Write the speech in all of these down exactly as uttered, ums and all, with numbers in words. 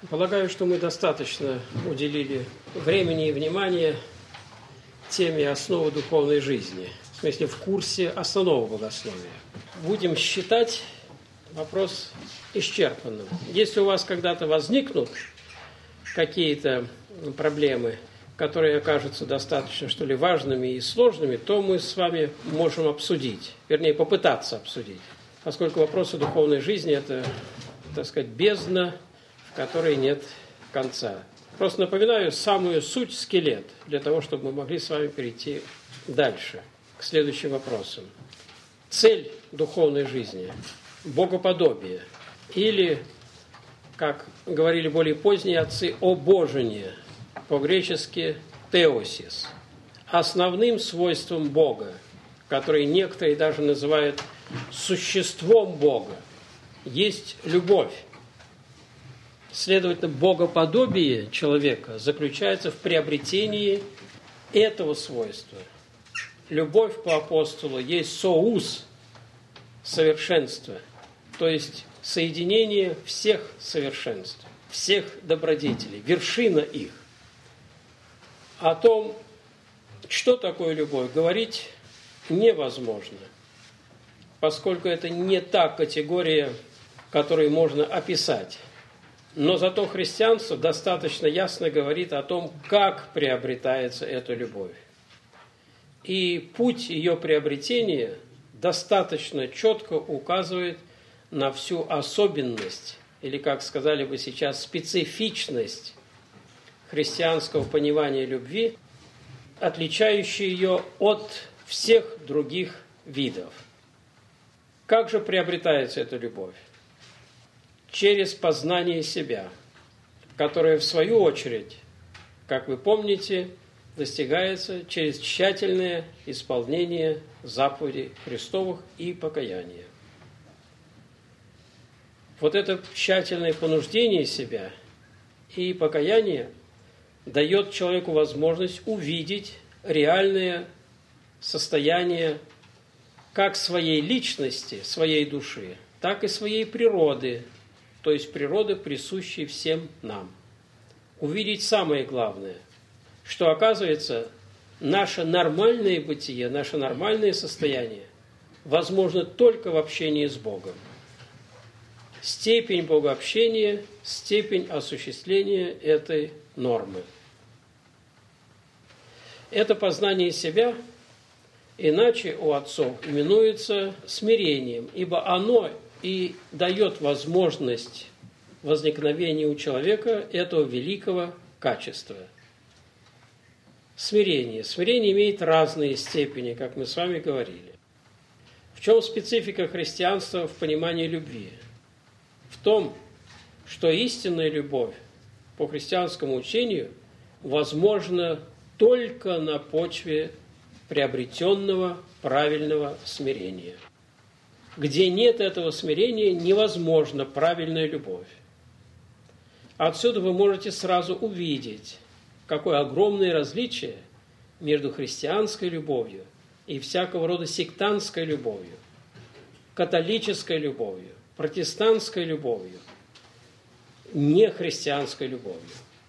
Полагаю, что мы достаточно уделили времени и внимания теме основы духовной жизни, в смысле в курсе основного богословия. Будем считать вопрос исчерпанным. Если у вас когда-то возникнут какие-то проблемы, которые окажутся достаточно, что ли, важными и сложными, то мы с вами можем обсудить, вернее, попытаться обсудить, поскольку вопросы духовной жизни – это, так сказать, бездна, в которой нет конца. Просто напоминаю самую суть, скелет, для того, чтобы мы могли с вами перейти дальше, к следующим вопросам. Цель духовной жизни – богоподобие, или, как говорили более поздние отцы, обожение, по-гречески теосис. Основным свойством Бога, который некоторые даже называют существом Бога, есть любовь. Следовательно, богоподобие человека заключается в приобретении этого свойства. Любовь по апостолу есть соус, совершенство, то есть соединение всех совершенств, всех добродетелей, вершина их. О том, что такое любовь, говорить невозможно, поскольку это не та категория, которую можно описать. Но зато христианство достаточно ясно говорит о том, как приобретается эта любовь. И путь ее приобретения достаточно четко указывает на всю особенность, или, как сказали бы сейчас, специфичность христианского понимания любви, отличающей ее от всех других видов. Как же приобретается эта любовь? Через познание себя, которое, в свою очередь, как вы помните, достигается через тщательное исполнение заповедей Христовых и покаяния. Вот это тщательное понуждение себя и покаяние дает человеку возможность увидеть реальное состояние как своей личности, своей души, так и своей природы, то есть природы, присущей всем нам. Увидеть самое главное, что, оказывается, наше нормальное бытие, наше нормальное состояние возможно только в общении с Богом. Степень богообщения, степень осуществления этой нормы. Это познание себя, иначе у отцов именуется смирением, ибо оно и дает возможность возникновения у человека этого великого качества. Смирение. Смирение имеет разные степени, как мы с вами говорили. В чем специфика христианства в понимании любви? В том, что истинная любовь по христианскому учению возможна только на почве приобретенного правильного смирения. Где нет этого смирения, невозможна правильная любовь. Отсюда вы можете сразу увидеть, какое огромное различие между христианской любовью и всякого рода сектантской любовью, католической любовью, протестантской любовью, нехристианской любовью.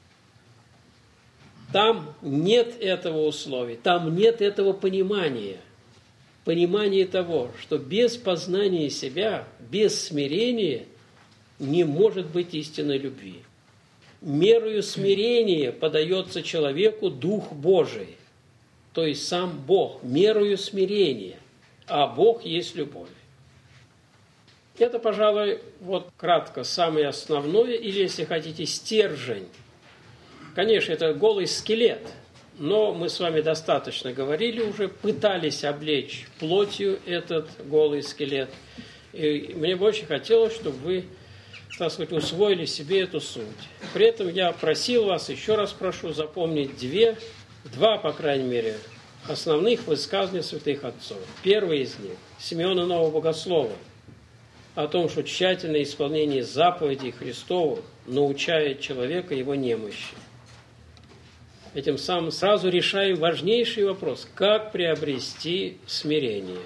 Там нет этого условия, там нет этого понимания. Понимание того, что без познания себя, без смирения не может быть истинной любви. Мерою смирения подается человеку Дух Божий, то есть сам Бог, мерою смирения, а Бог есть любовь. Это, пожалуй, вот кратко самое основное, или, если хотите, стержень. Конечно, это голый скелет, но мы с вами достаточно говорили уже, пытались облечь плотью этот голый скелет. И мне бы очень хотелось, чтобы вы, так сказать, усвоили себе эту суть. При этом я просил вас, еще раз прошу, запомнить две, два, по крайней мере, основных высказывания святых отцов. Первый из них – Симеона Нового Богослова, о том, что тщательное исполнение заповедей Христовых научает человека его немощи. Этим самым сразу решаем важнейший вопрос, как приобрести смирение,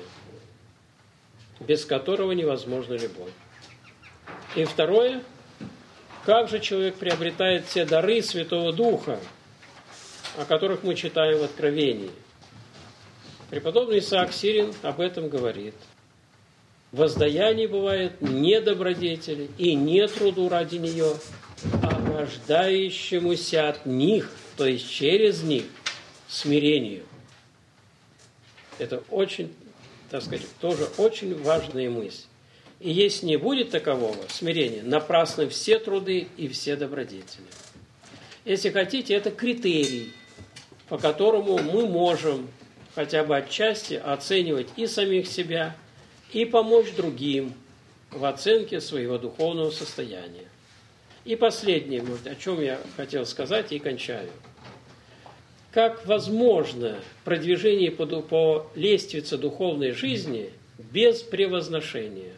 без которого невозможна любовь. И второе, Как же человек приобретает те дары Святого Духа, о которых мы читаем в Откровении? Преподобный Исаак Сирин об этом говорит. Воздаяние бывает не добродетели и не труду ради нее, а рождающемуся от них, то есть через них, смирению. Это очень, так сказать, тоже очень важная мысль. И если не будет такового смирения, напрасны все труды и все добродетели. Если хотите, это критерий, по которому мы можем хотя бы отчасти оценивать и самих себя, и помочь другим в оценке своего духовного состояния. И последнее, о чем я хотел сказать и кончаю. Как возможно продвижение по, по лестнице духовной жизни без превозношения?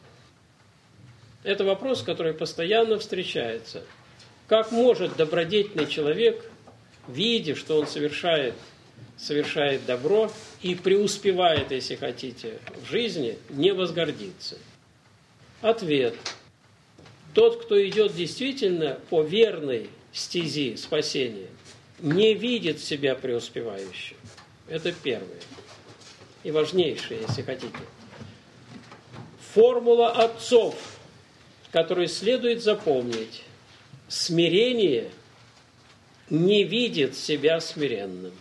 Это вопрос, который постоянно встречается. Как может добродетельный человек, видя, что он совершает, совершает добро и преуспевает, если хотите, в жизни, не возгордиться? Ответ. Тот, кто идет действительно по верной стези спасения, не видит себя преуспевающим. Это первое. И важнейшее, если хотите. Формула отцов, которую следует запомнить. Смирение не видит себя смиренным.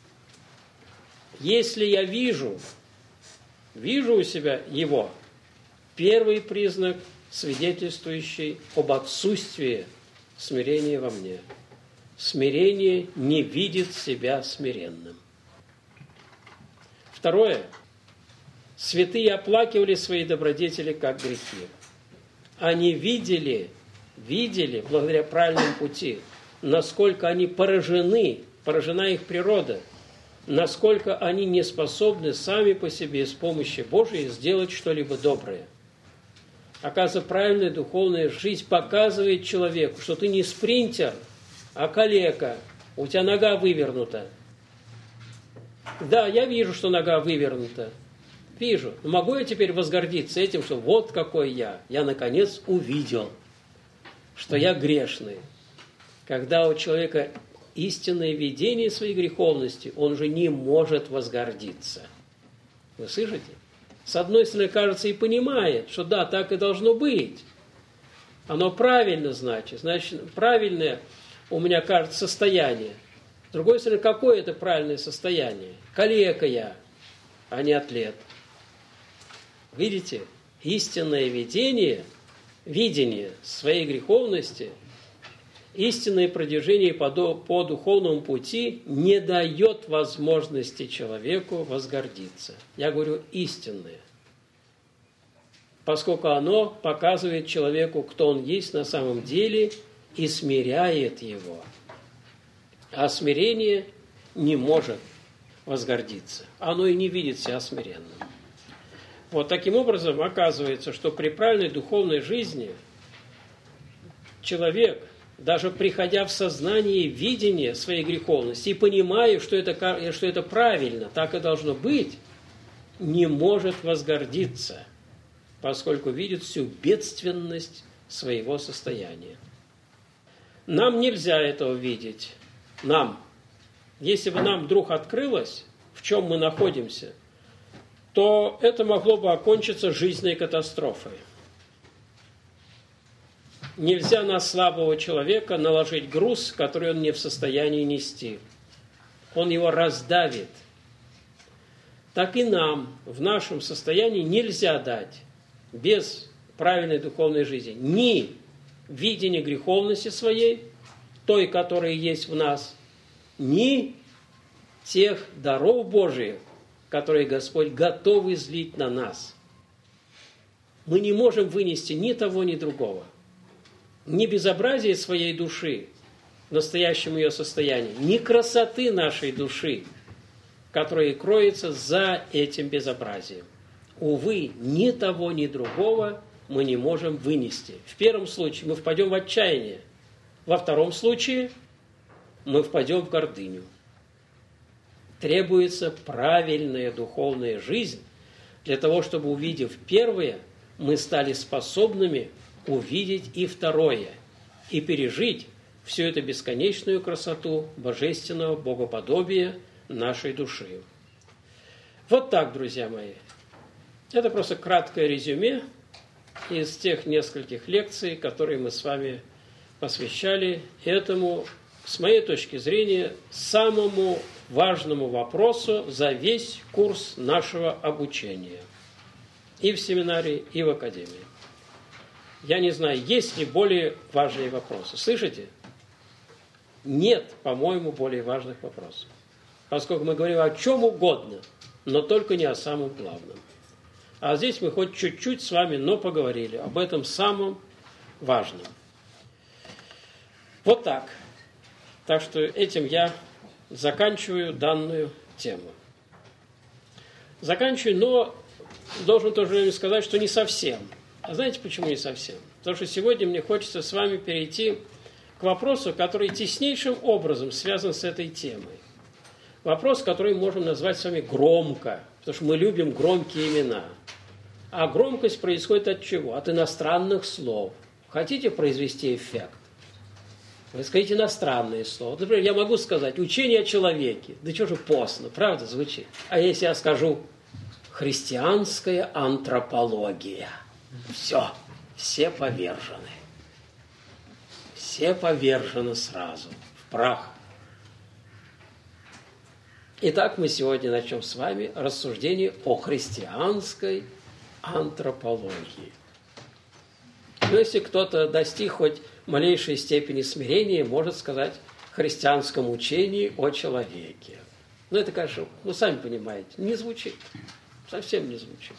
Если я вижу, вижу у себя его, первый признак, свидетельствующий об отсутствии смирения во мне. Смирение не видит себя смиренным. Второе. Святые оплакивали свои добродетели как грехи. Они видели, видели, благодаря правильному пути, насколько они поражены, поражена их природа, насколько они не способны сами по себе с помощью Божией сделать что-либо доброе. Оказывается, правильная духовная жизнь показывает человеку, что ты не спринтер, а калека, у тебя нога вывернута. Да, я вижу, что нога вывернута. Вижу. Но могу я теперь возгордиться этим, что вот какой я. Я, наконец, увидел, что я грешный. Когда у человека истинное видение своей греховности, он же не может возгордиться. Вы слышите? С одной стороны, кажется, и понимает, что да, так и должно быть. Оно правильно, значит. Значит, правильное у меня кажется состояние. С другой стороны, какое это правильное состояние? Калека я, а не атлет. Видите, истинное видение, видение своей греховности, истинное продвижение по, по духовному пути не дает возможности человеку возгордиться. Я говорю истинное. Поскольку оно показывает человеку, кто он есть на самом деле, и смиряет его. А смирение не может возгордиться. Оно и не видит себя смиренным. Вот таким образом оказывается, что при правильной духовной жизни человек, даже приходя в сознание видение своей греховности и понимая, что это, что это правильно, так и должно быть, не может возгордиться, поскольку видит всю бедственность своего состояния. Нам нельзя этого видеть. Нам. Если бы нам вдруг открылось, в чем мы находимся, то это могло бы окончиться жизненной катастрофой. Нельзя на слабого человека наложить груз, который он не в состоянии нести. Он его раздавит. Так и нам в нашем состоянии нельзя дать без правильной духовной жизни ни видения греховности своей, той, которая есть в нас, ни тех даров Божиих, которые Господь готов излить на нас. Мы не можем вынести ни того, ни другого. Ни безобразие своей души в настоящем ее состоянии, ни красоты нашей души, которая кроется за этим безобразием. Увы, ни того, ни другого мы не можем вынести. В первом случае мы впадем в отчаяние. Во втором случае мы впадем в гордыню. Требуется правильная духовная жизнь для того, чтобы, увидев первое, мы стали способными увидеть и второе. и пережить всю эту бесконечную красоту божественного богоподобия нашей души. Вот так, друзья мои. Это просто краткое резюме из тех нескольких лекций, которые мы с вами посвящали этому, с моей точки зрения, самому важному вопросу за весь курс нашего обучения. И в семинарии, и в академии. Я не знаю, есть ли более важные вопросы. Слышите? Нет, по-моему, более важных вопросов. Поскольку мы говорим о чем угодно, но только не о самом главном. А здесь мы хоть чуть-чуть с вами, но поговорили об этом самом важном. Вот так. Так что этим я заканчиваю данную тему. Заканчиваю, но должен в то же время сказать, что не совсем. А знаете, почему не совсем? Потому что сегодня мне хочется с вами перейти к вопросу, который теснейшим образом связан с этой темой. Вопрос, который мы можем назвать с вами громко, потому что мы любим громкие имена. А громкость происходит от чего? От иностранных слов. Хотите произвести эффект? Вы скажите иностранные слова. Например, я могу сказать «учение о человеке». Да что же постно, правда звучит? А если я скажу «христианская антропология»? Все, все повержены. Все повержены сразу в прах. Итак, мы сегодня начнем с вами рассуждение о христианской антропологии. Но если кто-то достиг хоть малейшей степени смирения, может сказать христианском учении о человеке. Ну, это, конечно, ну, сами понимаете, не звучит. Совсем не звучит.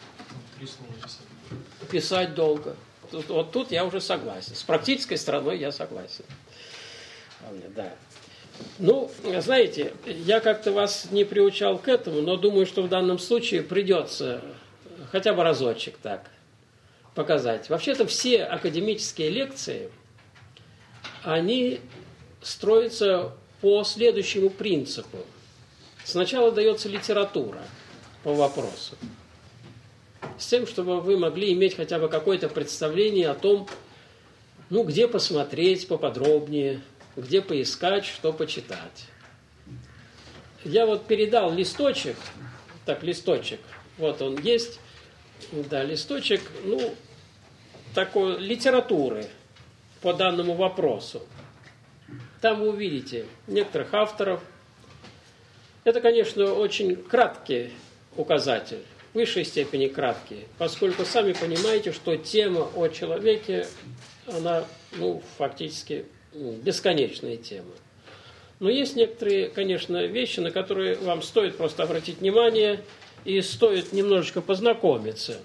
Писать долго. Тут, вот тут я уже согласен. С практической стороной я согласен. Да. Ну, знаете, я как-то вас не приучал к этому, но думаю, что в данном случае придется хотя бы разочек так показать. Вообще-то все академические лекции, они строятся по следующему принципу. Сначала дается литература по вопросу, с тем, чтобы вы могли иметь хотя бы какое-то представление о том, ну, где посмотреть поподробнее, где поискать, что почитать. Я вот передал листочек, так, листочек, вот он есть, да, листочек, ну, такой литературы по данному вопросу. Там вы увидите некоторых авторов. Это, конечно, очень краткий указатель, в высшей степени краткий, поскольку сами понимаете, что тема о человеке, она, ну, фактически бесконечная тема. Но есть некоторые, конечно, вещи, на которые вам стоит просто обратить внимание и стоит немножечко познакомиться.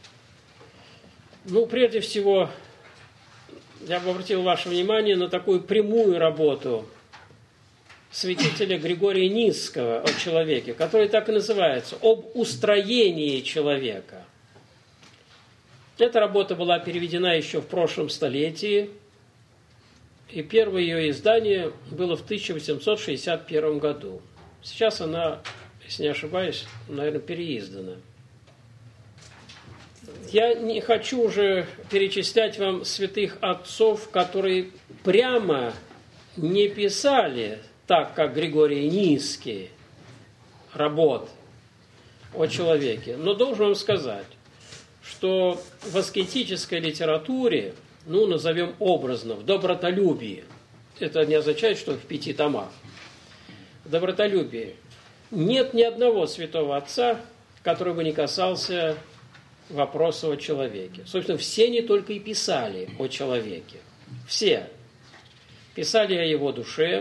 Ну, прежде всего, я бы обратил ваше внимание на такую прямую работу святителя Григория Нисского о человеке, который так и называется «Об устроении человека». Эта работа была переведена еще в прошлом столетии, и первое ее издание было в тысяча восемьсот шестьдесят первом году. Сейчас она, если не ошибаюсь, наверное, переиздана. Я не хочу уже перечислять вам святых отцов, которые прямо не писали так, как Григорий Нисский, работ о человеке. Но должен вам сказать, что в аскетической литературе, ну, назовем образно, в добротолюбии, это не означает, что в пяти томах, в добротолюбии нет ни одного святого отца, который бы не касался вопроса о человеке. Собственно, все не только и писали о человеке. Все писали о его душе,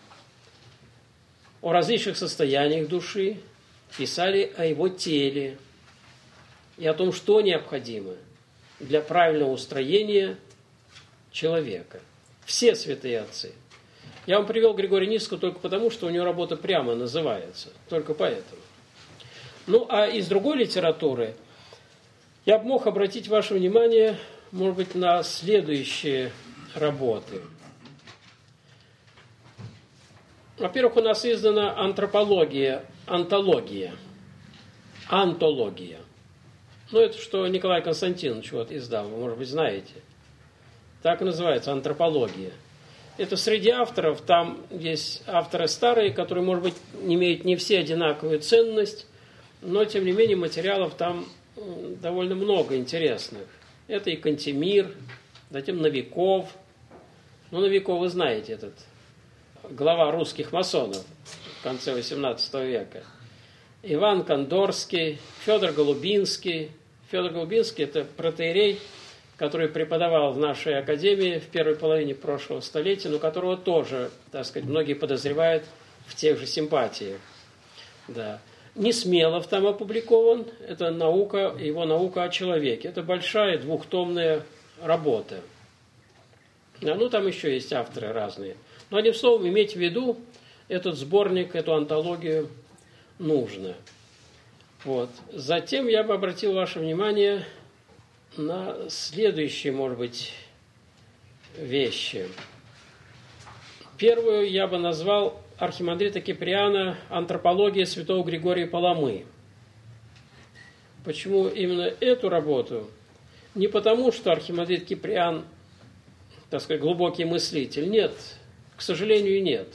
о различных состояниях души, писали о его теле и о том, что необходимо для правильного устроения человека. Все святые отцы. Я вам привел Григория Нисского только потому, что у него работа прямо называется. Только поэтому. Ну, а из другой литературы я бы мог обратить ваше внимание, может быть, на следующие работы. Во-первых, у нас издана антропология, антология. Антология. Ну, это что Николай Константинович вот издал, вы, может быть, знаете. Так и называется, антропология. Это среди авторов, там есть авторы старые, которые, может быть, не имеют не все одинаковую ценность, но, тем не менее, материалов там довольно много интересных. Это и Кантемир, затем Новиков. Ну, Новиков вы знаете, этот глава русских масонов в конце восемнадцатого века. Иван Кондорский, Федор Голубинский. Федор Голубинский – это протоиерей, который преподавал в нашей академии в первой половине прошлого столетия, но которого тоже, так сказать, многие подозревают в тех же симпатиях. Да. Несмелов там опубликован, это наука, его наука о человеке. Это большая двухтомная работа. А, ну, там еще есть авторы разные. Но, одним словом, иметь в виду, этот сборник, эту антологию нужно. Вот. Затем я бы обратил ваше внимание на следующие, может быть, вещи. Первую я бы назвал архимандрита Киприана «Антропология святого Григория Паламы». Почему именно эту работу? Не потому, что архимандрит Киприан, так сказать, глубокий мыслитель. Нет, к сожалению, нет.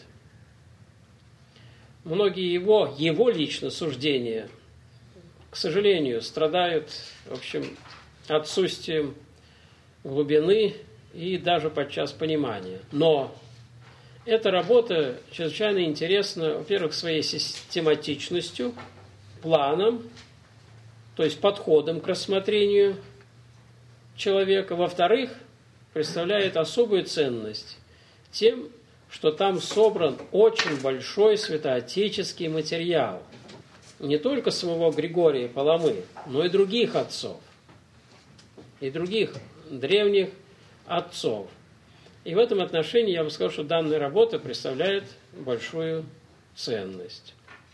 Многие его, его лично суждения, к сожалению, страдают, в общем, отсутствием глубины и даже подчас понимания. Но эта работа чрезвычайно интересна, во-первых, своей систематичностью, планом, то есть подходом к рассмотрению человека. Во-вторых, представляет особую ценность тем, что там собран очень большой святоотеческий материал. Не только самого Григория Паламы, но и других отцов. И других древних отцов. И в этом отношении я бы сказал, что данная работа представляет большую ценность.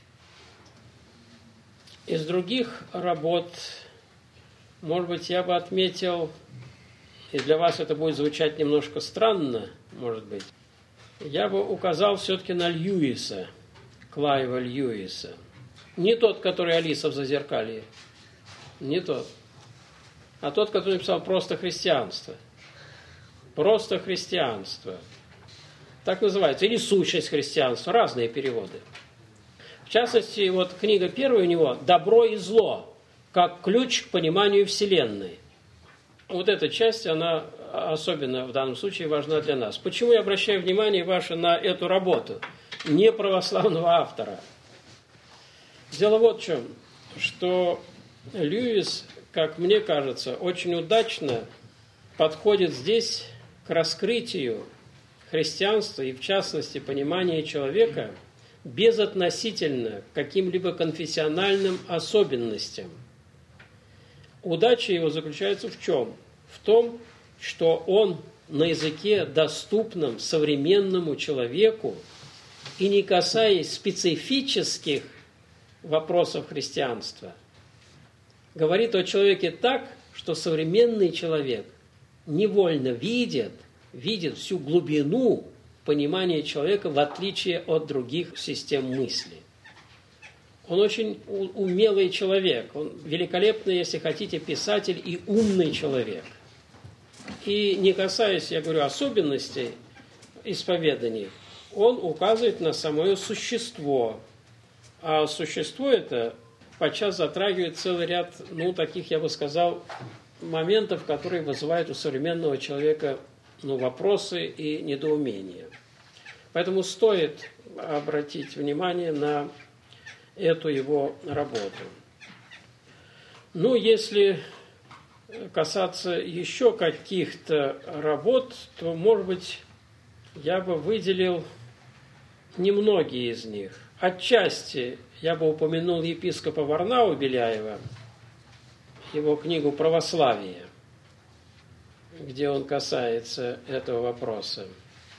Из других работ, может быть, я бы отметил, и для вас это будет звучать немножко странно, может быть, я бы указал все-таки на Льюиса, Клайва Льюиса. Не тот, который Алиса в Зазеркалье, не тот, а тот, который написал «Просто христианство». «Просто христианство». Так называется. Или «Сущность христианства». Разные переводы. В частности, вот книга первая у него «Добро и зло. Как ключ к пониманию Вселенной». Вот эта часть, она особенно в данном случае важна для нас. Почему я обращаю внимание ваше на эту работу не православного автора? Дело вот в чем, что Льюис, как мне кажется, очень удачно подходит здесь к раскрытию христианства и, в частности, понимания человека безотносительно к каким-либо конфессиональным особенностям. Удача его заключается в чем? В том, что он на языке, доступном современному человеку и не касаясь специфических вопросов христианства, говорит о человеке так, что современный человек невольно видит, видит всю глубину понимания человека в отличие от других систем мысли. Он очень умелый человек, он великолепный, если хотите, писатель и умный человек. И не касаясь, я говорю, особенностей исповеданий, он указывает на самое существо. А существо это подчас затрагивает целый ряд, ну, таких, я бы сказал, моментов, которые вызывают у современного человека, ну, вопросы и недоумения. Поэтому стоит обратить внимание на эту его работу. Ну, если касаться еще каких-то работ, то, может быть, я бы выделил немногие из них. Отчасти я бы упомянул епископа Варнау Беляева, его книгу «Православие», где он касается этого вопроса.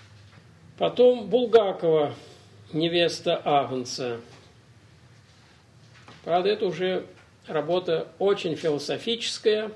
Потом Булгакова «Невеста Агнца». Правда, это уже работа очень философическая,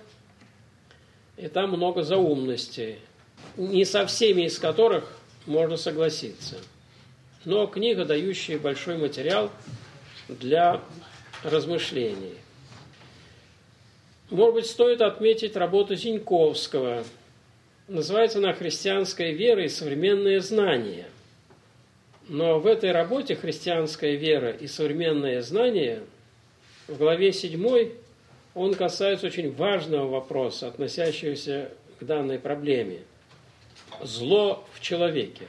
и там много заумностей, не со всеми из которых можно согласиться. Но книга, дающая большой материал для размышлений. Может быть, стоит отметить работу Зиньковского Называется она «Христианская вера и современные знания». Но в этой работе «Христианская вера и современные знания» в главе седьмой он касается очень важного вопроса, относящегося к данной проблеме. Зло в человеке.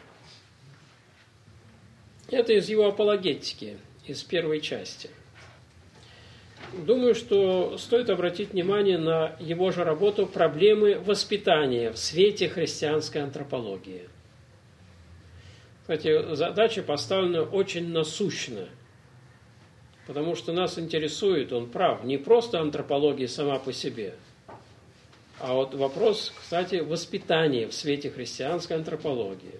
Это из его апологетики, из первой части. Думаю, что стоит обратить внимание на его же работу «Проблемы воспитания в свете христианской антропологии». Кстати, задача поставлена очень насущно, потому что нас интересует, он прав, не просто антропология сама по себе, а вот вопрос, кстати, воспитания в свете христианской антропологии.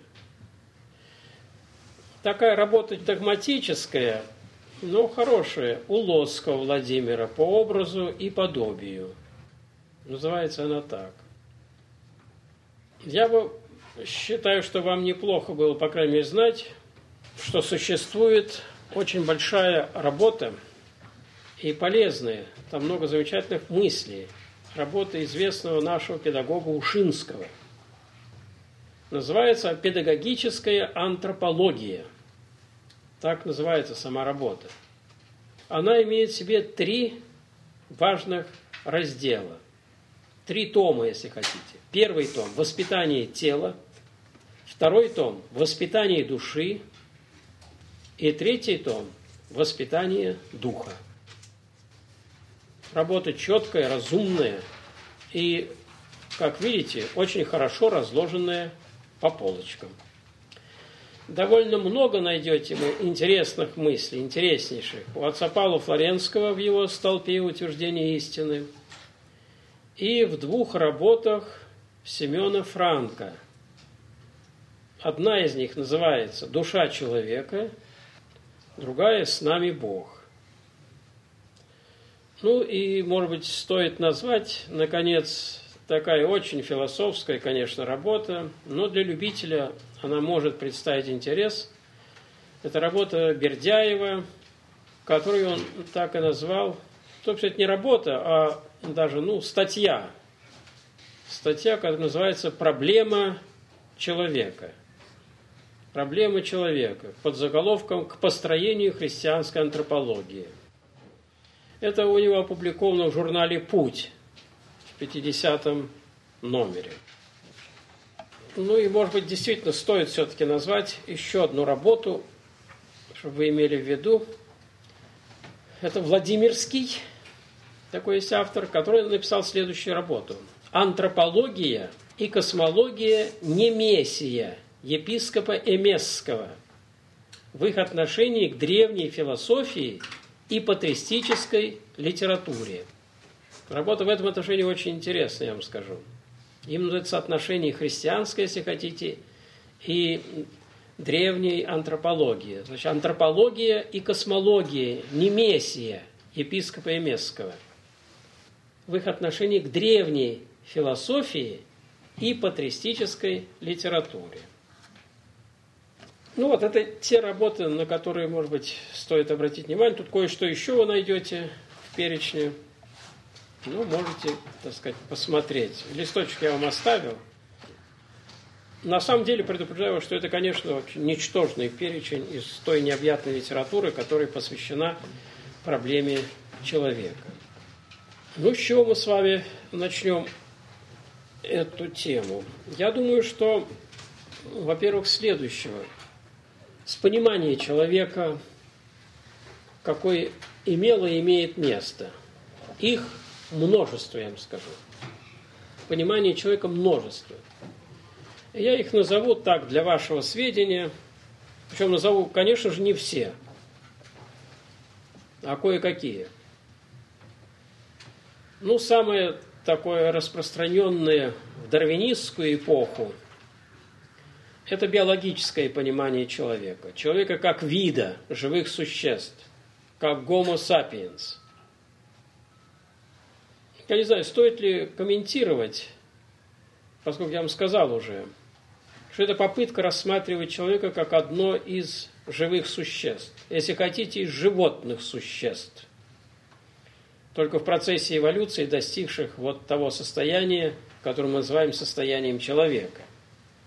Такая работа догматическая, но хорошая, у Лосского Владимира по образу и подобию. Называется она так. Я бы считаю, что вам неплохо было, по крайней мере, знать, что существует очень большая работа и полезная. Там много замечательных мыслей. Работа известного нашего педагога Ушинского. Называется «Педагогическая антропология». Так называется сама работа. Она имеет в себе три важных раздела. Три тома, если хотите. Первый том – воспитание тела. Второй том – воспитание души. И третий том – воспитание духа. Работа четкая, разумная и, как видите, очень хорошо разложенная по полочкам. Довольно много найдете вы интересных мыслей, интереснейших. У отца Павла Флоренского в его «Столпе утверждения истины» и в двух работах Семена Франка. Одна из них называется «Душа человека», другая «С нами Бог». Ну и, может быть, стоит назвать, наконец, такая очень философская, конечно, работа, но для любителя она может представить интерес. Это работа Бердяева, которую он так и назвал. Собственно, это не работа, а даже, ну, статья. Статья, которая называется «Проблема человека». Проблема человека под заголовком «К построению христианской антропологии». Это у него опубликовано в журнале «Путь» в пятидесятом номере. Ну и, может быть, действительно стоит все-таки назвать еще одну работу, чтобы вы имели в виду. Это Владимирский, такой есть автор, который написал следующую работу. «Антропология и космология Немесия, епископа Эмесского, в их отношении к древней философии и патристической литературе». Работа в этом отношении очень интересная, я вам скажу. Именно это соотношение христианское, если хотите, и древней антропологии. Значит, антропология и космология Немесия, епископа Эмесского, в их отношении к древней философии и патристической литературе. Ну вот, это те работы, на которые, может быть, стоит обратить внимание. Тут кое-что еще вы найдете в перечне. Ну, можете, так сказать, посмотреть. Листочек я вам оставил. На самом деле, предупреждаю, что это, конечно, очень ничтожный перечень из той необъятной литературы, которая посвящена проблеме человека. Ну, с чего мы с вами начнем эту тему? Я думаю, что, во-первых, следующего. С понимания человека, какое имело и имеет место. Их множество, я вам скажу. Понимание человека множество. Я их назову так, для вашего сведения. Причем назову, конечно же, не все, а кое-какие. Ну, самое такое распространенное в дарвинистскую эпоху – это биологическое понимание человека. Человека как вида живых существ, как Homo sapiens. Я не знаю, стоит ли комментировать, поскольку я вам сказал уже, что это попытка рассматривать человека как одно из живых существ, если хотите, из животных существ, только в процессе эволюции достигших вот того состояния, которое мы называем состоянием человека.